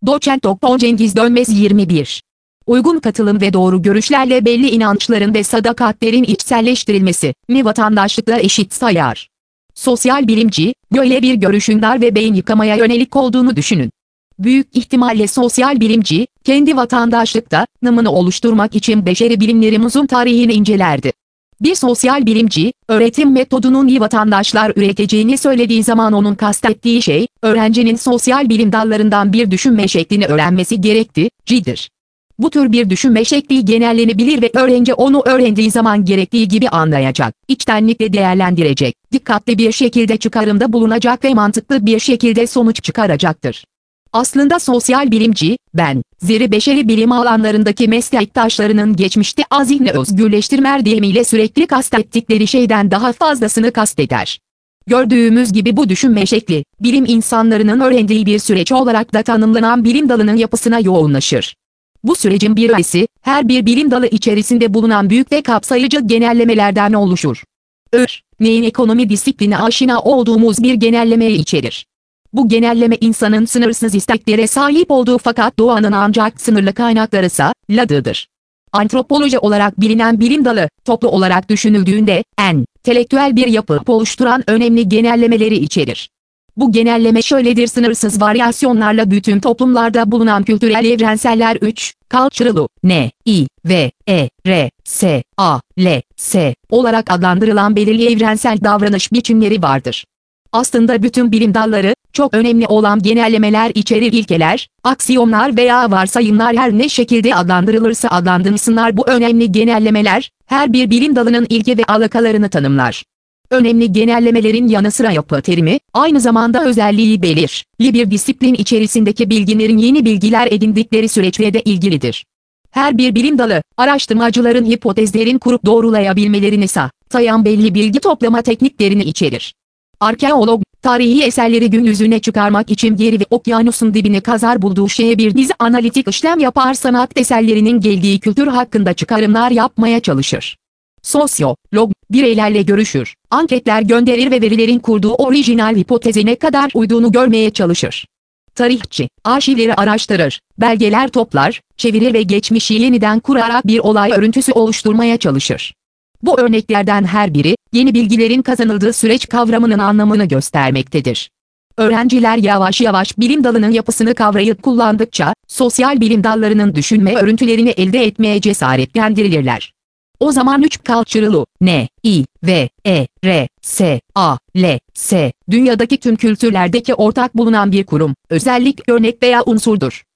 Doçent Doktor Cengiz Dönmez 21. Uygun katılım ve doğru görüşlerle belli inançların ve sadakatlerin içselleştirilmesi, mi vatandaşlıkla eşit sayar? Sosyal bilimci, böyle bir görüşün dar ve beyin yıkamaya yönelik olduğunu düşünün. Büyük ihtimalle sosyal bilimci, kendi vatandaşlıkta, nımını oluşturmak için beşeri bilimlerin uzun tarihini incelerdi. Bir sosyal bilimci, öğretim metodunun iyi vatandaşlar üreteceğini söylediği zaman onun kastettiği şey, öğrencinin sosyal bilim dallarından bir düşünme şeklini öğrenmesi gerektiğidir. Bu tür bir düşünme şekli genellenebilir ve öğrenci onu öğrendiği zaman gerektiği gibi anlayacak, içtenlikle değerlendirecek, dikkatli bir şekilde çıkarımda bulunacak ve mantıklı bir şekilde sonuç çıkaracaktır. Aslında sosyal bilimci, benzeri beşeri bilim alanlarındaki meslektaşlarının geçmişte zihni özgürleştirme erdemiyle sürekli kastettikleri şeyden daha fazlasını kasteder. Gördüğümüz gibi bu düşünme şekli, bilim insanlarının öğrendiği bir süreç olarak da tanımlanan bilim dalının yapısına yoğunlaşır. Bu sürecin bir öğesi, her bir bilim dalı içerisinde bulunan büyük ve kapsayıcı genellemelerden oluşur. Örneğin ekonomi disiplini aşina olduğumuz bir genellemeyi içerir. Bu genelleme insanın sınırsız isteklere sahip olduğu fakat doğanın ancak sınırlı kaynakları sağladığıdır. Antropoloji olarak bilinen bilim dalı, toplu olarak düşünüldüğünde, entelektüel bir yapı oluşturan önemli genellemeleri içerir. Bu genelleme şöyledir: sınırsız varyasyonlarla bütün toplumlarda bulunan kültürel evrenseller 3, cultural, olarak adlandırılan belirli evrensel davranış biçimleri vardır. Aslında bütün bilim dalları, çok önemli olan genellemeler içerir. İlkeler, aksiyonlar veya varsayımlar her ne şekilde adlandırılırsa adlandırılsınlar bu önemli genellemeler, her bir bilim dalının ilke ve alakalarını tanımlar. Önemli genellemelerin yanı sıra yapı terimi, aynı zamanda özelliği belirli bir disiplin içerisindeki bilginlerin yeni bilgiler edindikleri süreçle de ilgilidir. Her bir bilim dalı, araştırmacıların hipotezlerin kurup doğrulayabilmelerini sağlayan belli bilgi toplama tekniklerini içerir. Arkeolog, tarihi eserleri gün yüzüne çıkarmak için geri ve okyanusun dibini kazar, bulduğu şeye bir dizi analitik işlem yapar, sanat eserlerinin geldiği kültür hakkında çıkarımlar yapmaya çalışır. Sosyolog, bireylerle görüşür, anketler gönderir ve verilerin kurduğu orijinal hipoteze ne kadar uyduğunu görmeye çalışır. Tarihçi, arşivleri araştırır, belgeler toplar, çevirir ve geçmişi yeniden kurarak bir olay örüntüsü oluşturmaya çalışır. Bu örneklerden her biri, yeni bilgilerin kazanıldığı süreç kavramının anlamını göstermektedir. Öğrenciler yavaş yavaş bilim dalının yapısını kavrayıp kullandıkça, sosyal bilim dallarının düşünme örüntülerini elde etmeye cesaretlendirilirler. O zaman 3 cultural, dünyadaki tüm kültürlerdeki ortak bulunan bir kurum, özellik, örnek veya unsurdur.